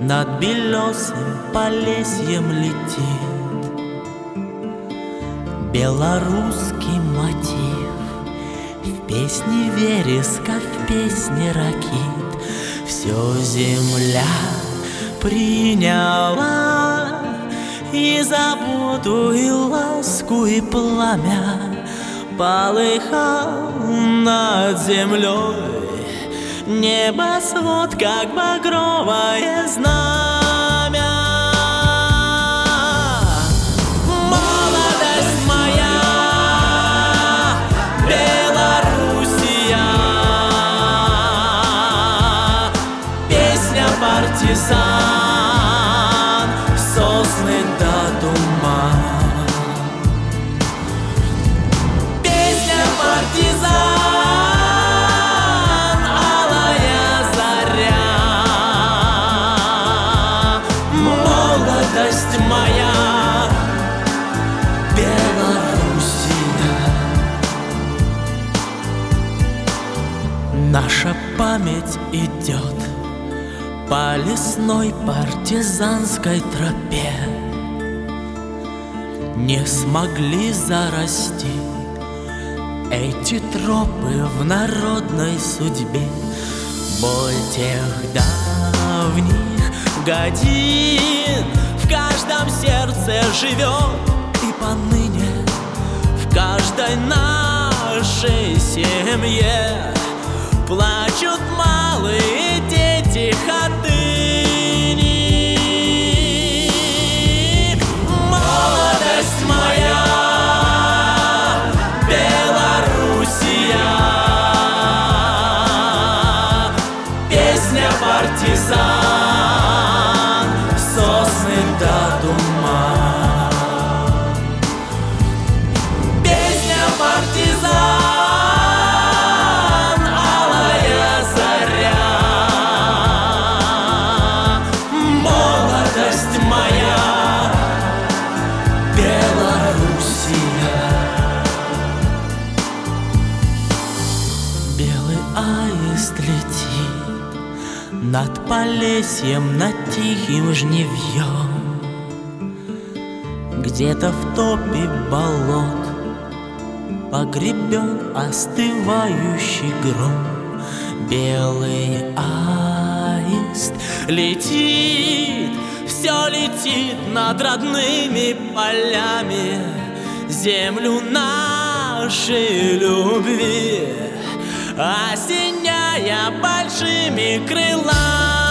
над белесым Полесьем летит белорусский мотив. В песне вереска, в песне ракит все земля приняла, и заботу, и ласку, и пламя полыхал над землей. Небосвод, как багровое знамя. Молодость моя, Белоруссия, песня партизан, сосны до туман. Песня партизан, молодость моя, Белоруссия. Наша память идет по лесной партизанской тропе. Не смогли зарасти эти тропы в народной судьбе. Боль тех давних годин в каждом сердце живет и поныне в каждой нашей семье. Плачут малые дети Хатыни. Молодость моя, Белоруссия, песня партизан, сосны до туман. Песня партизан, алая заря. Молодость моя, Белоруссия. Белый аист летит над Полесьем, над тихим жнивьем. Где-то в топе болот погребен остывающий гром. Белый аист летит, все летит над родными полями, землю нашей любви осеняя большими крылами.